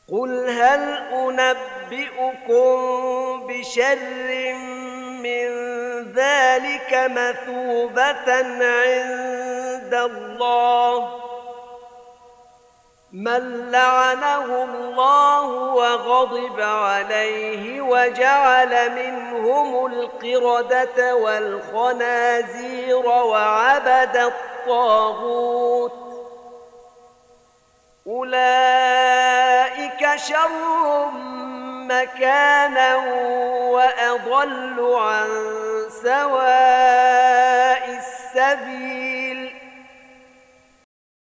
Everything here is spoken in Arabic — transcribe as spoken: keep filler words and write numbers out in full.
قل هل أنبئكم بشر من ذلك مثوبة عند الله من لعنه الله وغضب عليه وجعل منهم القردة والخنازير وعبد الطاغوت أولئك شر مكانا وأضل عن سواء